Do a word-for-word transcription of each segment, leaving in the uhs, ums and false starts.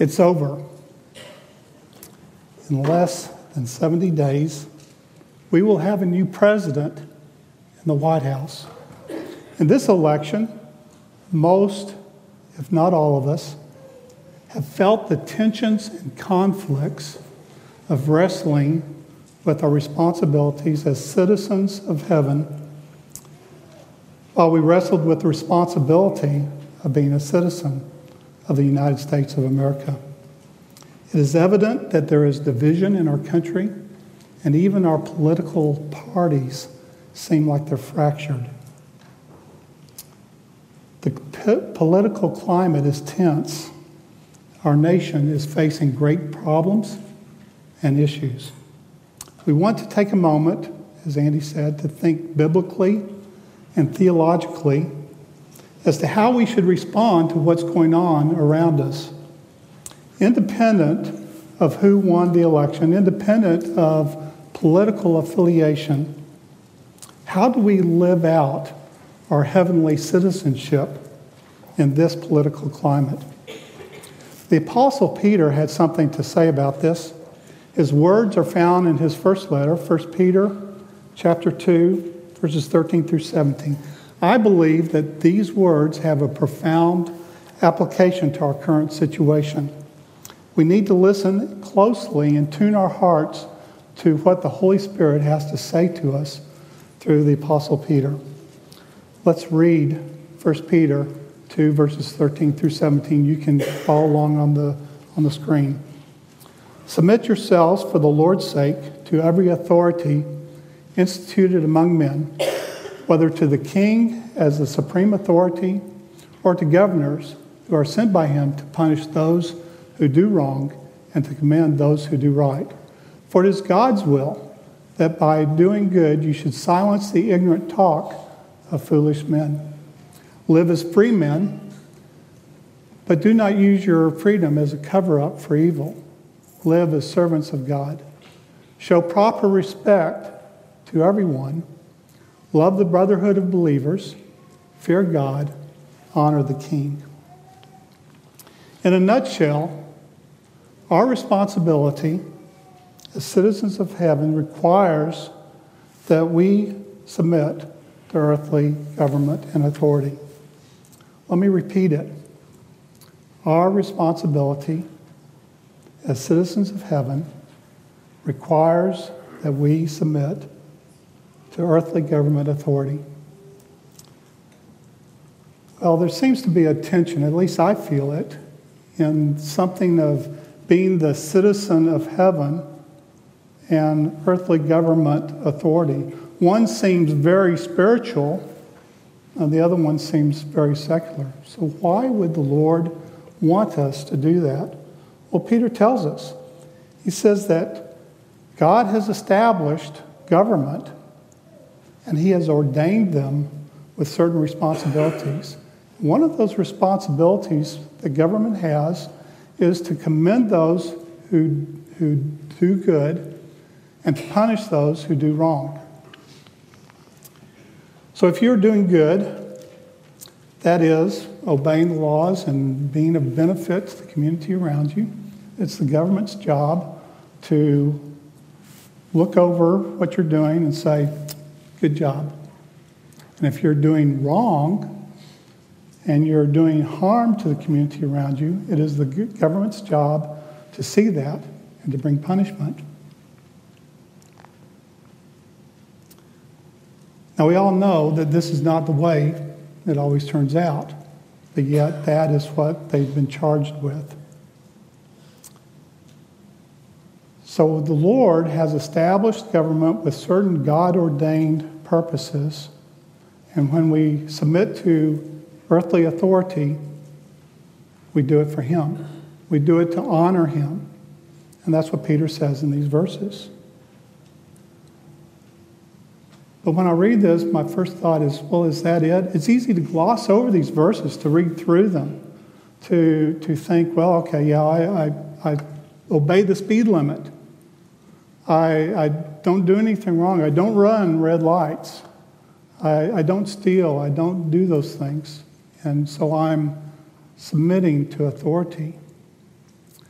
It's over. In less than seventy days, we will have a new president in the White House. In this election, most, if not all of us, have felt the tensions and conflicts of wrestling with our responsibilities as citizens of heaven, while we wrestled with the responsibility of being a citizen of the United States of America. It is evident that there is division in our country, and even our political parties seem like they're fractured. The p- political climate is tense. Our nation is facing great problems and issues. We want to take a moment, as Andy said, to think biblically and theologically as to how we should respond to what's going on around us. Independent of who won the election, independent of political affiliation, how do we live out our heavenly citizenship in this political climate? The Apostle Peter had something to say about this. His words are found in his first letter, First Peter chapter two, verses thirteen through seventeen. I believe that these words have a profound application to our current situation. We need to listen closely and tune our hearts to what the Holy Spirit has to say to us through the Apostle Peter. Let's read First Peter two, verses thirteen through seventeen. You can follow along on the, on the screen. Submit yourselves for the Lord's sake to every authority instituted among men, whether to the king as the supreme authority or to governors who are sent by him to punish those who do wrong and to commend those who do right. For it is God's will that by doing good you should silence the ignorant talk of foolish men. Live as free men, but do not use your freedom as a cover-up for evil. Live as servants of God. Show proper respect to everyone. Love the brotherhood of believers. Fear God. Honor the king. In a nutshell, our responsibility as citizens of heaven requires that we submit to earthly government and authority. Let me repeat it. Our responsibility as citizens of heaven requires that we submit to earthly government authority. Well, there seems to be a tension, at least I feel it, in something of being the citizen of heaven and earthly government authority. One seems very spiritual, and the other one seems very secular. So why would the Lord want us to do that? Well, Peter tells us. He says that God has established government, and he has ordained them with certain responsibilities. One of those responsibilities the government has is to commend those who, who do good and to punish those who do wrong. So if you're doing good, that is, obeying the laws and being of benefit to the community around you, it's the government's job to look over what you're doing and say, good job. And if you're doing wrong and you're doing harm to the community around you, it is the government's job to see that and to bring punishment. Now, we all know that this is not the way it always turns out, but yet that is what they've been charged with. So the Lord has established government with certain God-ordained purposes, and when we submit to earthly authority, we do it for him. We do it to honor him. And that's what Peter says in these verses. But when I read this, my first thought is, well, is that it? It's easy to gloss over these verses, to read through them, to, to think, well, okay, yeah, I, I, I obey the speed limit. I, I don't do anything wrong. I don't run red lights. I, I don't steal. I don't do those things. And so I'm submitting to authority.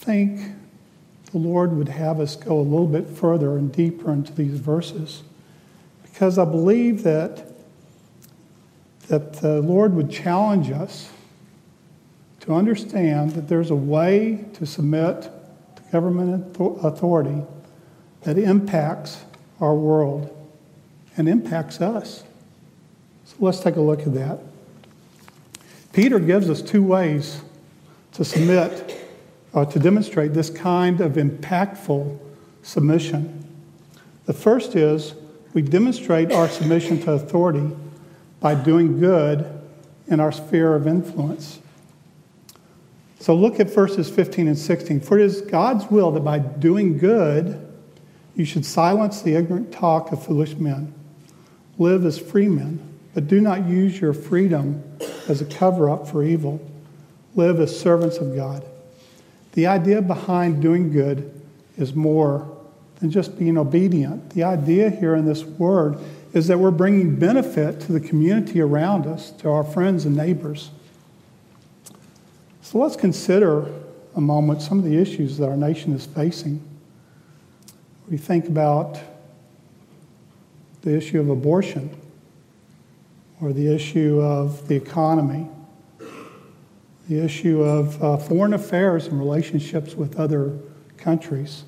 think the Lord would have us go a little bit further and deeper into these verses, because I believe that, that the Lord would challenge us to understand that there's a way to submit to government authority that impacts our world and impacts us. So let's take a look at that. Peter gives us two ways to submit, or to demonstrate this kind of impactful submission. The first is we demonstrate our submission to authority by doing good in our sphere of influence. So look at verses fifteen and sixteen. For it is God's will that by doing good, you should silence the ignorant talk of foolish men. Live as free men, but do not use your freedom as a cover-up for evil. Live as servants of God. The idea behind doing good is more than just being obedient. The idea here in this word is that we're bringing benefit to the community around us, to our friends and neighbors. So let's consider a moment some of the issues that our nation is facing. We think about the issue of abortion, or the issue of the economy, the issue of uh, foreign affairs and relationships with other countries.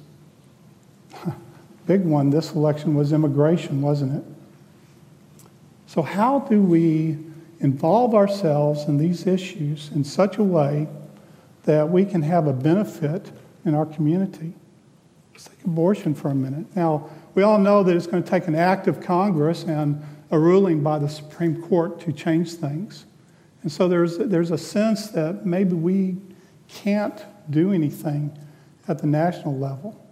Big one this election was immigration, wasn't it? So how do we involve ourselves in these issues in such a way that we can have a benefit in our community? Let's take abortion for a minute. Now, we all know that it's going to take an act of Congress and a ruling by the Supreme Court to change things. And so there's, there's a sense that maybe we can't do anything at the national level.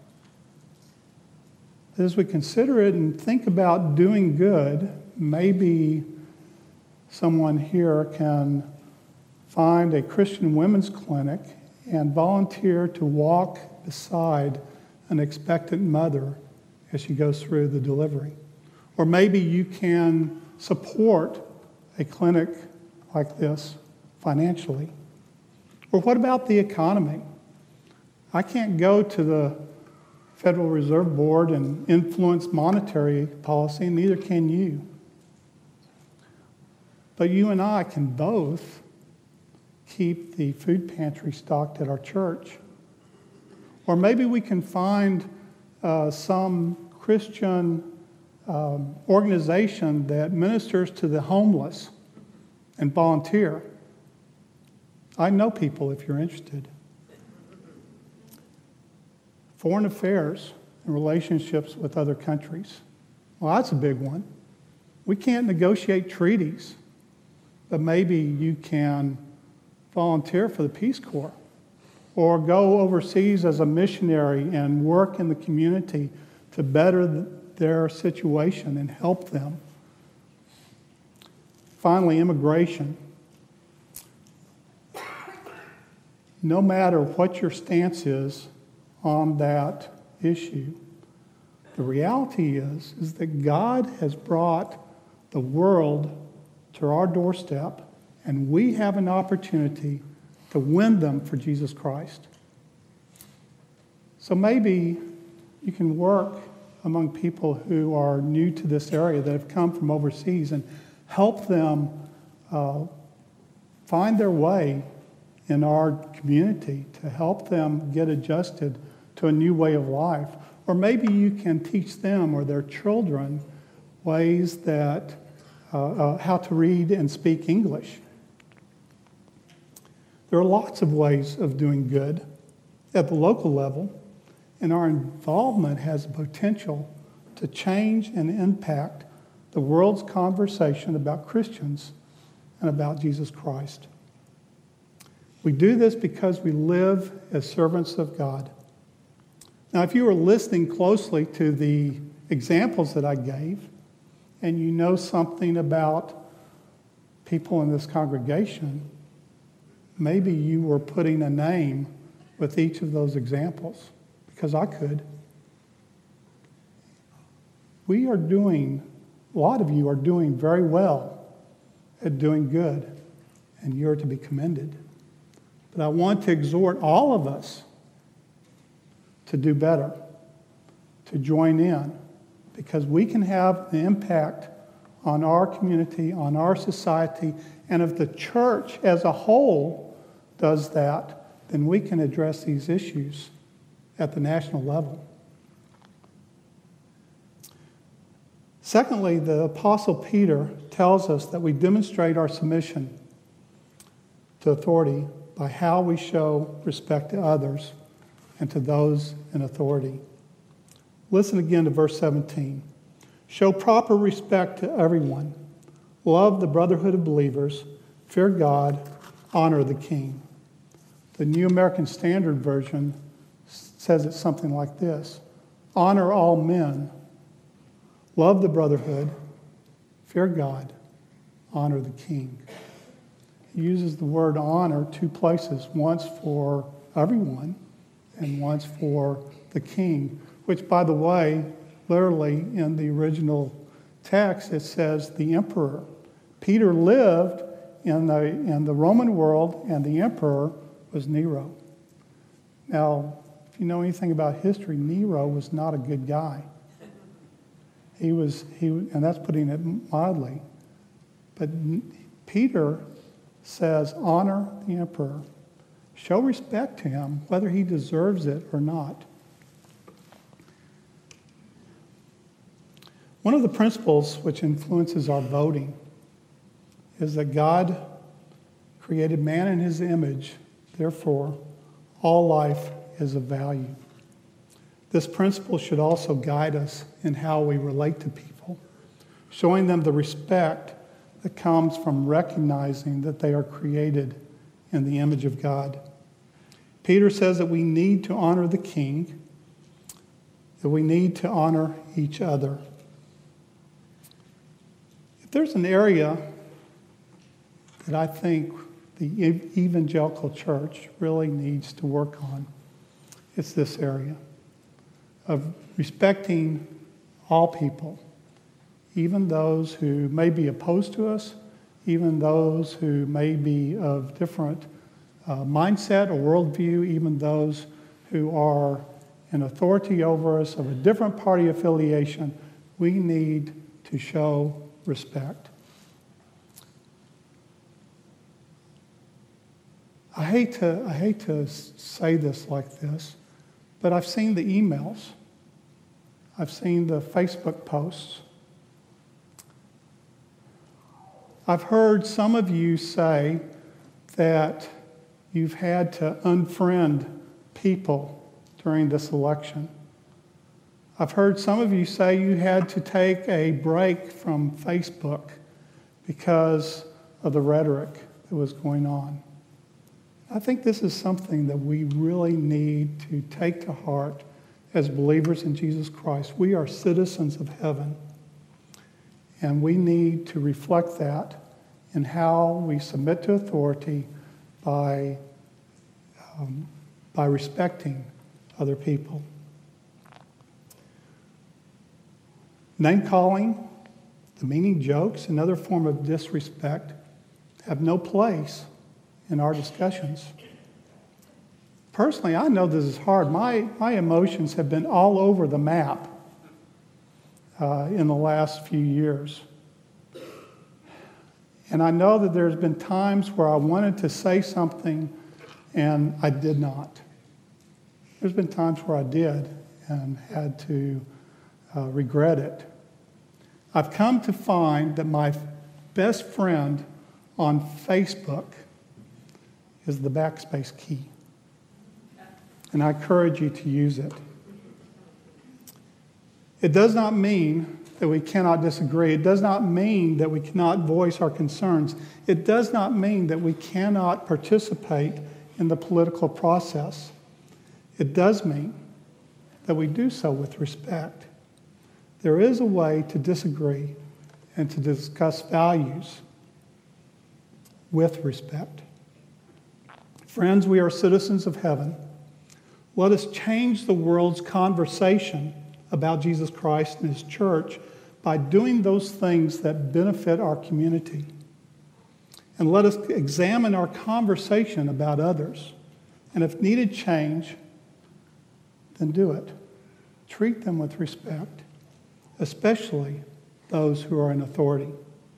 As we consider it and think about doing good, maybe someone here can find a Christian women's clinic and volunteer to walk beside an expectant mother as she goes through the delivery. Or maybe you can support a clinic like this financially. Or what about the economy? I can't go to the Federal Reserve Board and influence monetary policy, and neither can you. But you and I can both keep the food pantry stocked at our church. Or maybe we can find uh, some Christian um, organization that ministers to the homeless and volunteer. I know people if you're interested. Foreign affairs and relationships with other countries. Well, that's a big one. We can't negotiate treaties, but maybe you can volunteer for the Peace Corps or go overseas as a missionary and work in the community to better their situation and help them. Finally, immigration. No matter what your stance is on that issue, the reality is, is that God has brought the world to our doorstep, and we have an opportunity to win them for Jesus Christ. So maybe you can work among people who are new to this area that have come from overseas and help them uh, find their way in our community, to help them get adjusted to a new way of life. Or maybe you can teach them or their children ways that, uh, uh, how to read and speak English. There are lots of ways of doing good at the local level, and our involvement has the potential to change and impact the world's conversation about Christians and about Jesus Christ. We do this because we live as servants of God. Now, if you were listening closely to the examples that I gave, and you know something about people in this congregation, maybe you were putting a name with each of those examples, because I could. We are doing, a lot of you are doing very well at doing good, and you're to be commended. But I want to exhort all of us to do better, to join in, because we can have an impact on our community, on our society, and if the church as a whole does that, then we can address these issues at the national level. Secondly, the Apostle Peter tells us that we demonstrate our submission to authority by how we show respect to others and to those in authority. Listen again to verse seventeen. Show proper respect to everyone. Love the brotherhood of believers. Fear God. Honor the king. The New American Standard Version says it something like this. Honor all men. Love the brotherhood. Fear God. Honor the king. He uses the word honor two places, once for everyone and once for the king, which, by the way, literally in the original text, it says the emperor. Peter lived in the, in the Roman world, and the emperor was Nero. Now, if you know anything about history, Nero was not a good guy. He was, he, and that's putting it mildly. But Peter says, honor the emperor. Show respect to him, whether he deserves it or not. One of the principles which influences our voting is that God created man in his image, therefore, all life is of value. This principle should also guide us in how we relate to people, showing them the respect that comes from recognizing that they are created in the image of God. Peter says that we need to honor the king, that we need to honor each other. If there's an area that I think the evangelical church really needs to work on, it's this area of respecting all people, even those who may be opposed to us, even those who may be of different uh, mindset or worldview, even those who are in authority over us of a different party affiliation. We need to show respect. I hate to, I hate to say this like this, but I've seen the emails. I've seen the Facebook posts. I've heard some of you say that you've had to unfriend people during this election. I've heard some of you say you had to take a break from Facebook because of the rhetoric that was going on. I think this is something that we really need to take to heart as believers in Jesus Christ. We are citizens of heaven, and we need to reflect that in how we submit to authority by, um, by respecting other people. Name-calling, demeaning jokes, and other form of disrespect have no place in our discussions. Personally, I know this is hard. My, my emotions have been all over the map uh, in the last few years. And I know that there's been times where I wanted to say something and I did not. There's been times where I did and had to uh, regret it. I've come to find that my best friend on Facebook is the backspace key. And I encourage you to use it. It does not mean that we cannot disagree. It does not mean that we cannot voice our concerns. It does not mean that we cannot participate in the political process. It does mean that we do so with respect. There is a way to disagree and to discuss values with respect. Friends, we are citizens of heaven. Let us change the world's conversation about Jesus Christ and his church by doing those things that benefit our community. And let us examine our conversation about others. And if needed change, then do it. Treat them with respect, especially those who are in authority.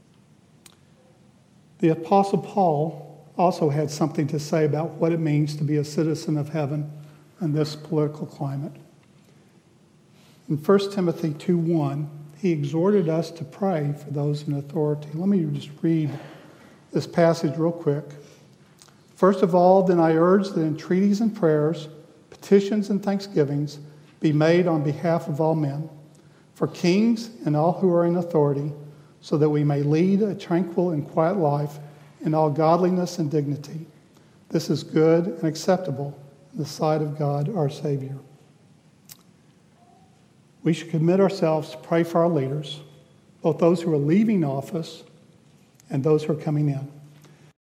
The Apostle Paul also had something to say about what it means to be a citizen of heaven in this political climate. In First Timothy two one, he exhorted us to pray for those in authority. Let me just read this passage real quick. First of all, then I urge that entreaties and prayers, petitions and thanksgivings be made on behalf of all men, for kings and all who are in authority, so that we may lead a tranquil and quiet life in all godliness and dignity. This is good and acceptable in the sight of God our Savior. We should commit ourselves to pray for our leaders, both those who are leaving office and those who are coming in.